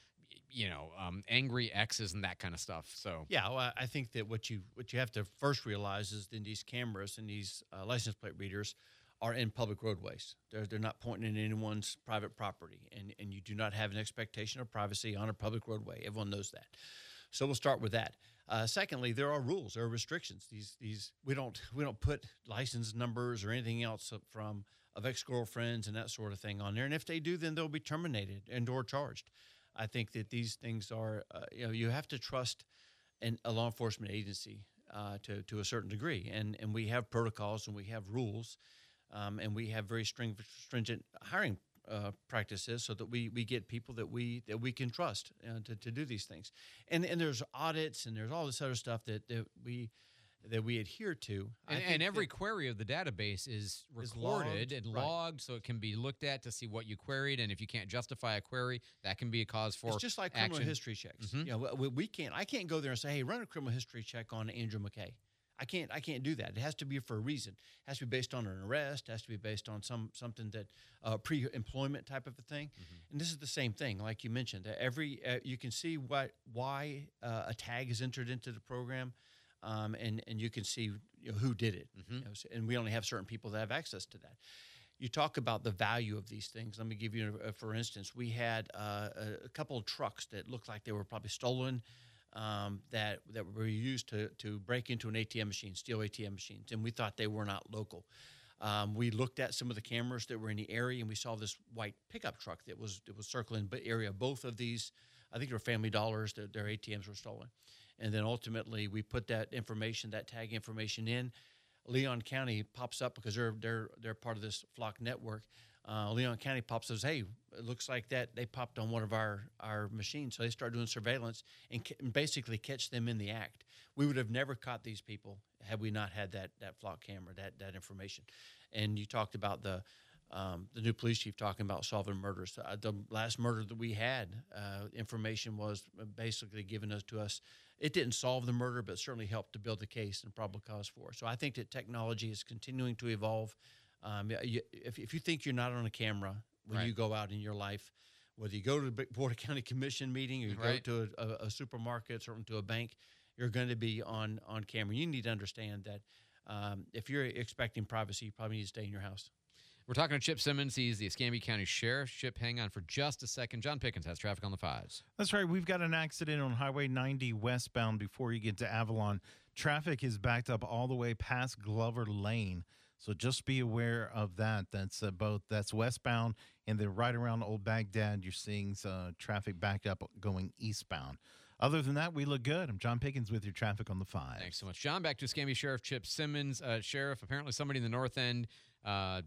you know, um, angry exes and that kind of stuff. So Yeah, well, I- I think that what you what you have to first realize is that these cameras and these uh, license plate readers are in public roadways. They're they're not pointing at anyone's private property, and and you do not have an expectation of privacy on a public roadway. Everyone knows that. So we'll start with that. Uh, secondly, there are rules, there are restrictions. These these we don't we don't put license numbers or anything else from of ex-girlfriends and that sort of thing on there. And if they do, then they'll be terminated and or charged. I think that these things are, uh, you know, you have to trust an, a law enforcement agency uh, to to a certain degree, and and we have protocols and we have rules, um, and we have very string, stringent hiring uh, practices, so that we we get people that we that we can trust uh, to to do these things, and and there's audits and there's all this other stuff that, that we. that we adhere to. I And, think and every that- query of the database is Is recorded logged, and right. logged, so it can be looked at to see what you queried. And if you can't justify a query, that can be a cause for It's just like criminal action. history checks. Mhm. You know, we, we can't. I can't go there and say, "Hey, run a criminal history check on Andrew McKay." I can't. I can't do that. It has to be for a reason. It has to be based on an arrest. It has to be based on some something that uh, pre-employment type of a thing. Mm-hmm. And this is the same thing, like you mentioned. That every uh, you can see what why uh, a tag is entered into the program. Um, and, and you can see you know, who did it. Mm-hmm. You know, so- and we only have certain people that have access to that. You talk about the value of these things. Let me give you, a, for instance, we had uh, a, a couple of trucks that looked like they were probably stolen, um, that that were used to to break into an A T M machine, steal A T M machines, and we thought they were not local. Um, we looked at some of the cameras that were in the area, and we saw this white pickup truck that was that was circling the area. Both of these, I think they were Family Dollars. That their A T Ms were stolen. And then ultimately, we put that information, that tag information in. Leon County pops up because they're they're they're part of this Flock network. Uh, Leon County pops says, "Hey, it looks like that they popped on one of our our machines." So they start doing surveillance and, ca- and basically catch them in the act. We would have never caught these people had we not had that that Flock camera, that that information. And you talked about the. Um, the new police chief talking about solving murders. Uh, the last murder that we had, uh, information was basically given us to us. It didn't solve the murder, but certainly helped to build the case and probable cause for. So I think that technology is continuing to evolve. Um, you, if, if you think you're not on a camera when Right. you go out in your life, whether you go to the Board of County Commission meeting or you Right. go to a, a, a supermarket or to a bank, you're going to be on, on camera. You need to understand that um, if you're expecting privacy, you probably need to stay in your house. We're talking to Chip Simmons. He's the Escambia County Sheriff. Chip, hang on for just a second. John Pickens has traffic on the fives. That's right. We've got an accident on Highway ninety westbound before you get to Avalon. Traffic is backed up all the way past Glover Lane. So just be aware of that. That's uh, both, that's westbound, and then right around Old Baghdad, you're seeing uh, traffic backed up going eastbound. Other than that, we look good. I'm John Pickens with your traffic on the five. Thanks so much, John. Back to Escambia Sheriff Chip Simmons. Uh, Sheriff, apparently somebody in the north end. Uh,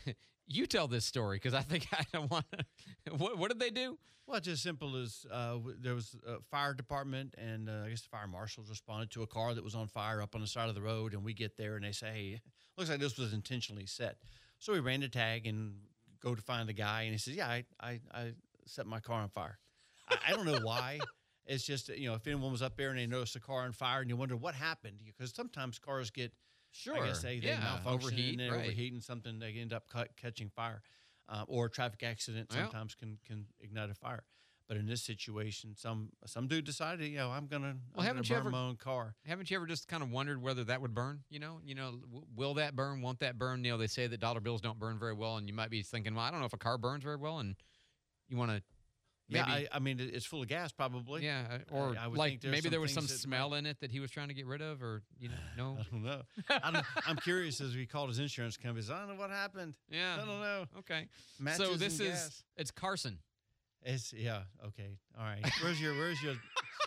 you tell this story because I think I don't want to. What, what did they do? Well, it's as simple as uh, w- there was a fire department, and uh, I guess the fire marshals responded to a car that was on fire up on the side of the road, and we get there, and they say, hey, looks like this was intentionally set. So we ran the tag and go to find the guy, and he says, yeah, I, I, I set my car on fire. I, I don't know why. It's just, you know, if anyone was up there and they noticed a car on fire and you wonder what happened, because sometimes cars get, Sure. I guess they, they Yeah, malfunction overheat, and they right. overheat and something, they end up cut, catching fire. Uh, or a traffic accident Yeah. sometimes can, can ignite a fire. But in this situation, some some dude decided, you know, I'm gonna, Well, I'm haven't gonna you burn ever- my own car. Haven't you ever just kind of wondered whether that would burn? You know, you know, w- will that burn? Won't that burn? You know, they say that dollar bills don't burn very well, and you might be thinking, well, I don't know if a car burns very well, and you want to. Yeah, Maybe, I, I mean, it- it's full of gas, probably. yeah, uh, or I would like think there's maybe some there was some things that smell in it that he was trying to get rid of, or you know, no. I don't know. I don't, I'm curious as we called his insurance company. He said, I don't know what happened. Yeah, I don't know. Okay, Matches so this and is gas. it's Carson. It's yeah. Okay. All right. Where's your Where's your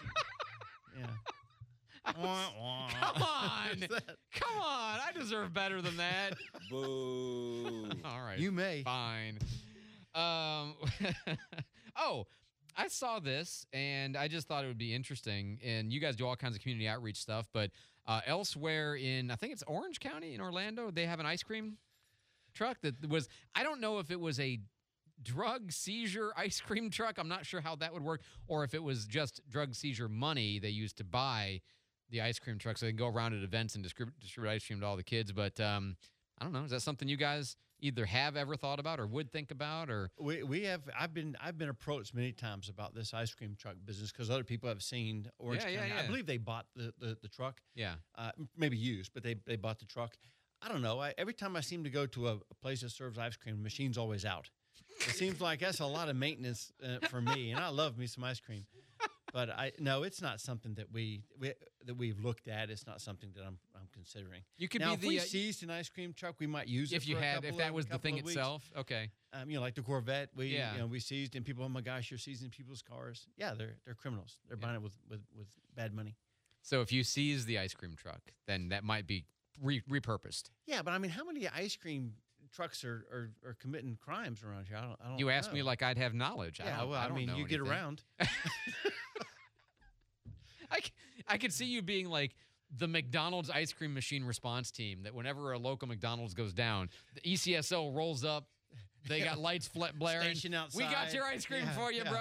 yeah. Wah, wah. Come on, What's that? come on! I deserve better than that. Boo. All right, You may. fine. Um, oh, I saw this and I just thought it would be interesting. And you guys do all kinds of community outreach stuff, but uh, elsewhere in I think it's Orange County in Orlando, they have an ice cream truck that was. I don't know if it was a drug seizure ice cream truck. I'm not sure how that would work, or if it was just drug seizure money they used to buy the ice cream truck so they can go around at events and distribute, distribute ice cream to all the kids. But um, I don't know. Is that something you guys either have ever thought about or would think about? Or We we have I've been I've been approached many times about this ice cream truck business because other people have seen Orange Yeah, yeah, County. I yeah. believe they bought the, the, the truck. Yeah. Uh, maybe used, but they they bought the truck. I don't know. I, every time I seem to go to a, a place that serves ice cream, the machine's always out. It seems like that's a lot of maintenance uh, for me, and I love me some ice cream. But I no, it's not something that we, we that we've looked at. It's not something that I'm I'm considering. You could now, be if the, we uh, seized an ice cream truck, we might use it if you for a had, couple if that of- was the couple thing of weeks. itself, okay. Um, you know, like the Corvette, we Yeah. you know we seized, and people, oh my gosh, you're seizing people's cars. Yeah, they're they're criminals. They're buying it with, with with bad money. So if you seize the ice cream truck, then that might be re- repurposed. Yeah, but I mean, how many ice cream trucks are, are, are committing crimes around here? I don't. I don't You asked know. me like I'd have knowledge. I Yeah, don't, well, I, I don't mean, know you get anything. around. I, c- I could see you being like the McDonald's ice cream machine response team, that whenever a local McDonald's goes down, the E C S O rolls up. They got lights flat blaring. Station We got outside. your ice cream Yeah, for you, yeah. bro.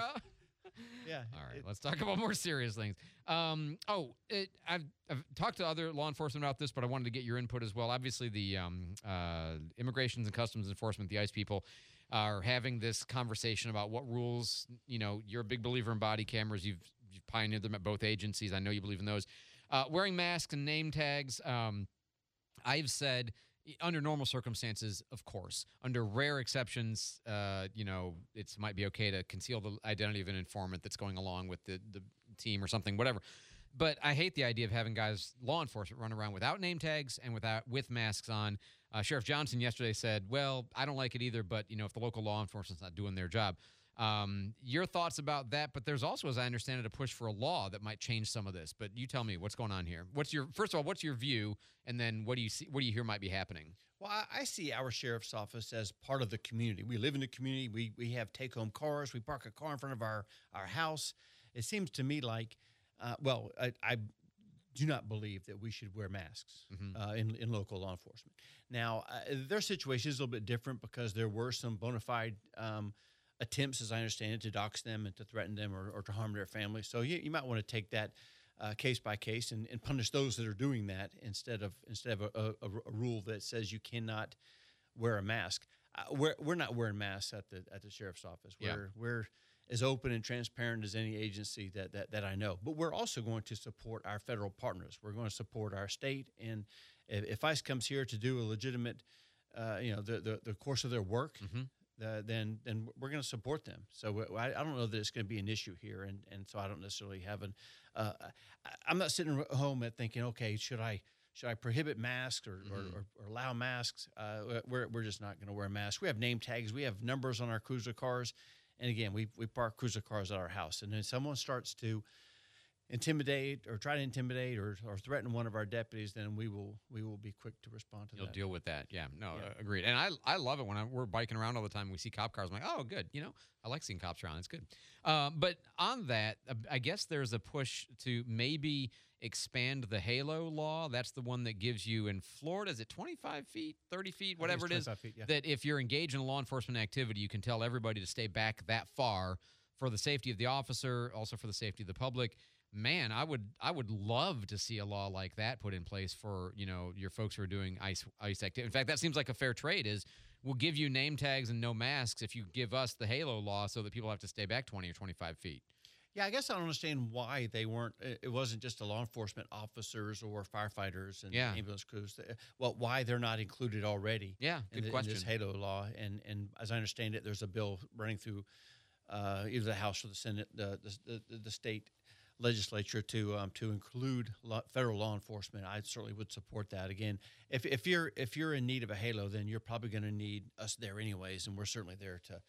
Yeah. All right, let's talk about more serious things. Um, oh, it, I've, I've talked to other law enforcement about this, but I wanted to get your input as well. Obviously, the um, uh, Immigrations and Customs Enforcement, the ICE people, are having this conversation about what rules. You know, you're a big believer in body cameras. You've, you've pioneered them at both agencies. I know you believe in those. Uh, wearing masks and name tags. Um, I've said, under normal circumstances, of course. Under rare exceptions, uh, you know, it might be okay to conceal the identity of an informant that's going along with the, the team or something, whatever. But I hate the idea of having guys, law enforcement, run around without name tags and without with masks on. Uh, Sheriff Johnson yesterday said, well, I don't like it either, but, you know, if the local law enforcement's not doing their job. Um, your thoughts about that? But there's also, as I understand it, a push for a law that might change some of this. But you tell me, what's going on here? What's your first of all, what's your view, and then what do you see? What do you hear might be happening? Well, I, I see our sheriff's office as part of the community. We live in the community. We we have take home cars. We park a car in front of our our house. It seems to me like, uh, well, I, I do not believe that we should wear masks uh, in in local law enforcement. Now, uh, their situation is a little bit different because there were some bona fide um, attempts, as I understand it, to dox them and to threaten them or, or to harm their family. So you, you might want to take that uh, case by case and, and punish those that are doing that instead of instead of a, a, a rule that says you cannot wear a mask. Uh, we're we're not wearing masks at the at the sheriff's office. We're Yeah. we're as open and transparent as any agency that, that that I know. But we're also going to support our federal partners. We're going to support our state, and if, if ICE comes here to do a legitimate, uh, you know, the, the the course of their work. Uh, then then we're going to support them. So I, I don't know that it's going to be an issue here, and, and so I don't necessarily have an. Uh, I, I'm not sitting at home at thinking, okay, should I should I prohibit masks or, Mm-hmm. or, or, or allow masks? Uh, we're we're just not going to wear masks. We have name tags. We have numbers on our cruiser cars, and again, we we park cruiser cars at our house, and then someone starts to intimidate or try to intimidate or, or threaten one of our deputies, then we will we will be quick to respond to You'll that. deal with that. Yeah, no, Yeah. uh, agreed. And I I love it when I, we're biking around all the time. We see cop cars. I'm like, oh, good. You know, I like seeing cops around. It's good. Uh, but on that, uh, I guess there's a push to maybe expand the HALO law. That's the one that gives you in Florida, is it twenty-five feet, thirty feet, I think whatever it's it is, twenty-five feet, yeah. that if you're engaged in a law enforcement activity, you can tell everybody to stay back that far for the safety of the officer, also for the safety of the public. Man, I would I would love to see a law like that put in place for, you know, your folks who are doing ICE ICE activity. In fact, that seems like a fair trade. Is we'll give you name tags and no masks if you give us the HALO law, so that people have to stay back twenty or twenty-five feet. Yeah, I guess I don't understand why they weren't. It it wasn't just the law enforcement officers or firefighters and Yeah. ambulance crews. That- Well, why they're not included already? Yeah, in, good the, in this question. HALO law. And and as I understand it, there's a bill running through uh, either the House or the Senate, the the, the, the state legislature to um, to include law, federal law enforcement. I certainly would support that. Again, if if you're if you're in need of a HALO, then you're probably going to need us there anyways, and we're certainly there to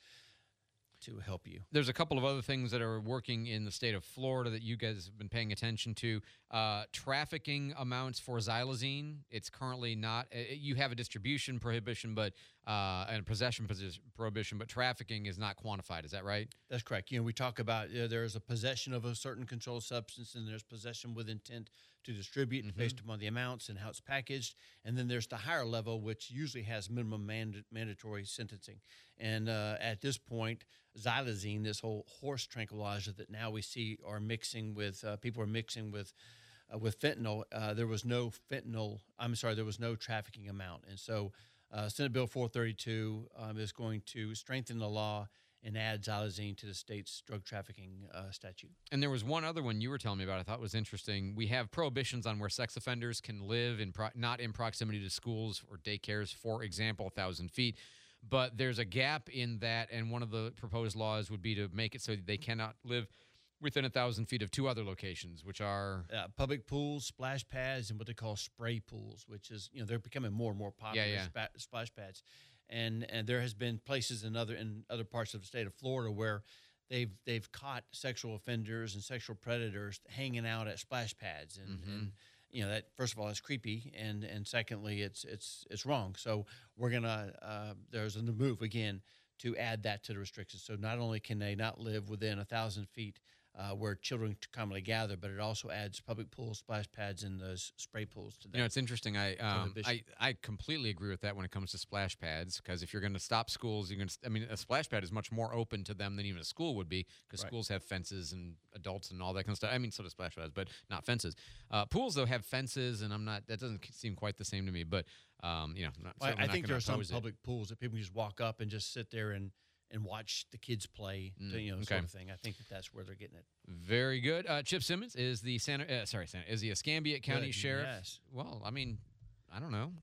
to help you. There's a couple of other things that are working in the state of Florida that you guys have been paying attention to. Uh, trafficking amounts for xylazine. It's currently not. Uh, you have a distribution prohibition, but uh, and possession posi- prohibition, but trafficking is not quantified. Is that right? That's correct. You know, we talk about you know, there's a possession of a certain controlled substance, and there's possession with intent to distribute Mhm. based upon the amounts and how it's packaged. And then there's the higher level, which usually has minimum mand- mandatory sentencing. And uh, at this point, xylazine, this whole horse tranquilizer that now we see are mixing with uh, people are mixing with uh, with fentanyl. Uh, there was no fentanyl. I'm sorry, there was no trafficking amount, and so. Uh, Senate Bill four thirty-two um, is going to strengthen the law and add xylazine to the state's drug trafficking uh, statute. And there was one other one you were telling me about I thought was interesting. We have prohibitions on where sex offenders can live in pro- not in proximity to schools or daycares, for example, one thousand feet. But there's a gap in that, and one of the proposed laws would be to make it so they cannot live within one thousand feet of two other locations, which are Uh, public pools, splash pads, and what they call spray pools, which is, you know, they're becoming more and more popular, Yeah, yeah. spa- splash pads. And and there has been places in other in other parts of the state of Florida where they've they've caught sexual offenders and sexual predators hanging out at splash pads, and, Mhm. and you know that first of all it's creepy, and and secondly it's it's it's wrong. So we're gonna uh, there's a move again to add that to the restrictions. So not only can they not live within a thousand feet uh, where children commonly gather, but it also adds public pools, splash pads, and those spray pools to that. You know, it's interesting. I um, prohibition. I I completely agree with that when it comes to splash pads, because if you're going to stop schools, you're going to. I mean, a splash pad is much more open to them than even a school would be, because Right. schools have fences and adults and all that kind of stuff. I mean, so do splash pads, but not fences. Uh, pools though have fences, and I'm not. That doesn't seem quite the same to me. But um, you know, I'm not, Well, certainly I not think gonna there are some oppose it. public pools that people can just walk up and just sit there and, and watch the kids play, Mm, you know, okay. sort of thing. I think that that's where they're getting it. Very good. Uh, Chip Simmons is the Santa. Uh, sorry, Santa is the Escambia County Good, Sheriff. yes. Well, I mean, I don't know.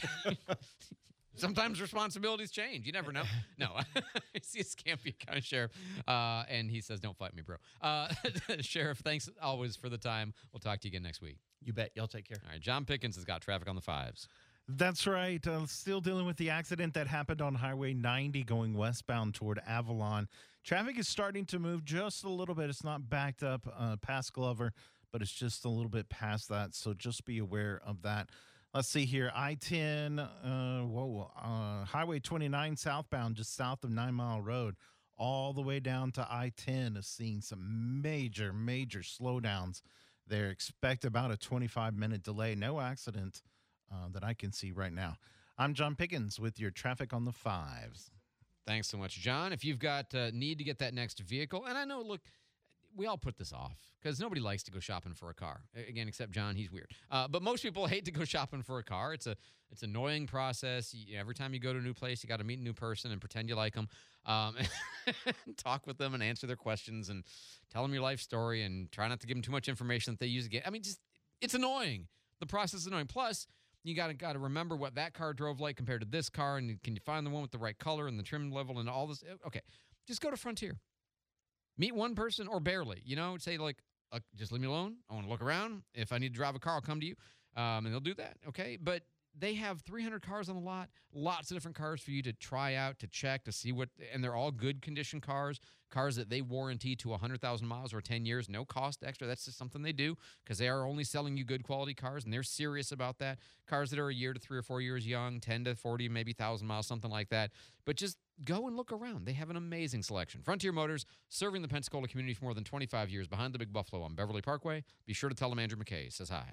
Sometimes responsibilities change. You never know. No, he's the Escambia County Sheriff, uh, and he says, "Don't fight me, bro." Uh, Sheriff, thanks always for the time. We'll talk to you again next week. You bet. Y'all take care. All right, John Pickens has got traffic on the fives. That's right. Uh, still dealing with the accident that happened on Highway ninety going westbound toward Avalon. Traffic is starting to move just a little bit. It's not backed up uh, past Glover, but it's just a little bit past that. So just be aware of that. Let's see here. I ten, uh, whoa, uh, Highway twenty-nine southbound, just south of Nine Mile Road, all the way down to I ten is seeing some major, major slowdowns there. Expect about a twenty-five minute delay. No accident Uh, that I can see right now. I'm John Pickens with your traffic on the fives. Thanks so much, John. If you've got uh, need to get that next vehicle, and I know, look, we all put this off because nobody likes to go shopping for a car. Again, except John, he's weird. Uh, but most people hate to go shopping for a car. It's a it's an annoying process. You, every time you go to a new place, you got to meet a new person and pretend you like them, um, and talk with them and answer their questions and tell them your life story and try not to give them too much information that they use again. I mean, just it's annoying. The process is annoying. Plus, you got to got to remember what that car drove like compared to this car, and can you find the one with the right color and the trim level and all this? Okay, just go to Frontier. Meet one person or barely, you know, say like, uh, just leave me alone. I want to look around. If I need to drive a car, I'll come to you, um, and they'll do that, okay? But they have three hundred cars on the lot, lots of different cars for you to try out, to check, to see what, and they're all good condition cars, cars that they warranty to one hundred thousand miles or ten years, no cost extra. That's just something they do because they are only selling you good quality cars, and they're serious about that. Cars that are a year to three or four years young, ten to forty, maybe one thousand miles, something like that. But just go and look around. They have an amazing selection. Frontier Motors, serving the Pensacola community for more than twenty-five years, behind the Big Buffalo on Beverly Parkway. Be sure to tell them Andrew McKay says hi.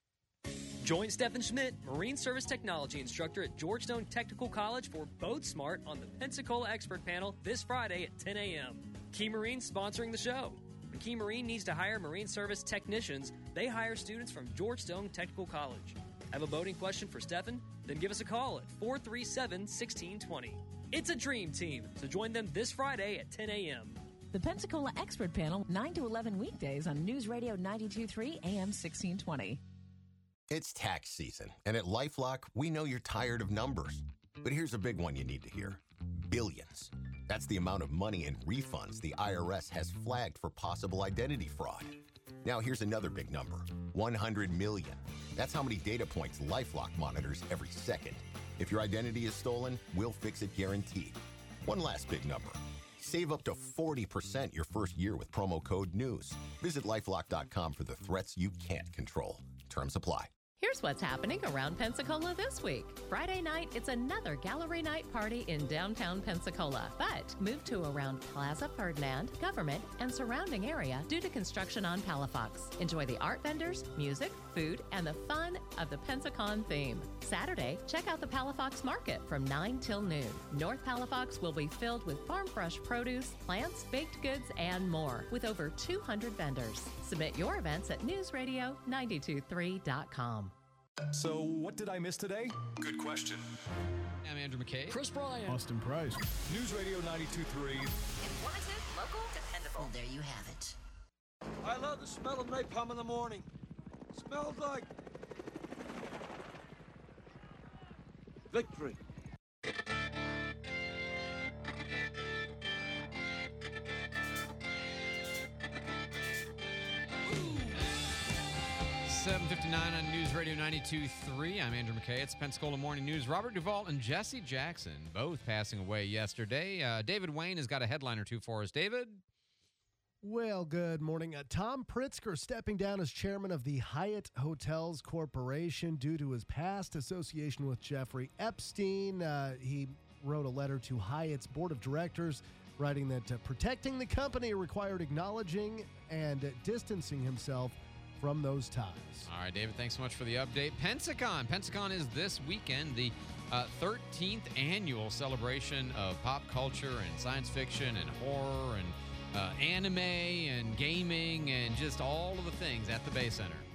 Join Stephen Schmidt, Marine Service Technology Instructor at Georgetown Technical College for Boat Smart on the Pensacola Expert Panel this Friday at ten a.m. Key Marine sponsoring the show. When Key Marine needs to hire Marine Service technicians, they hire students from Georgetown Technical College. Have a boating question for Stephen? Then give us a call at four three seven, one six two zero. It's a dream team, so join them this Friday at ten a.m. The Pensacola Expert Panel, nine to eleven weekdays on News Radio ninety-two point three A M sixteen twenty. It's tax season, and at LifeLock, we know you're tired of numbers. But here's a big one you need to hear. Billions. That's the amount of money in refunds the I R S has flagged for possible identity fraud. Now here's another big number. one hundred million. That's how many data points LifeLock monitors every second. If your identity is stolen, we'll fix it guaranteed. One last big number. Save up to forty percent your first year with promo code NEWS. Visit lifelock dot com for the threats you can't control. Terms apply. Here's what's happening around Pensacola this week. Friday night, it's another gallery night party in downtown Pensacola, but moved to around Plaza Ferdinand, Government, and surrounding area due to construction on Palafox. Enjoy the art vendors, music, food, and the fun of the Pensacon theme. Saturday, check out the Palafox Market from nine till noon. North Palafox will be filled with farm-fresh produce, plants, baked goods, and more, with over two hundred vendors. Submit your events at news radio nine two three dot com. So, what did I miss today? Good question. I'm Andrew McKay. Chris Bryan. Austin Price. News Radio ninety-two three. Informative, local, dependable. Well, there you have it. I love the smell of napalm in the morning. Smells like victory. seven fifty-nine on News Radio ninety-two three. I'm Andrew McKay. It's Pensacola Morning News. Robert Duvall and Jesse Jackson both passing away yesterday. Uh, David Wayne has got a headline or two for us. David? Well, good morning. Uh, Tom Pritzker stepping down as chairman of the Hyatt Hotels Corporation due to his past association with Jeffrey Epstein. Uh, he wrote a letter to Hyatt's board of directors writing that uh, protecting the company required acknowledging and uh, distancing himself from those ties. All right, David, thanks so much for the update. Pensacon. Pensacon is this weekend, the uh, thirteenth annual celebration of pop culture and science fiction and horror and uh, anime and gaming and just all of the things at the Bay Center.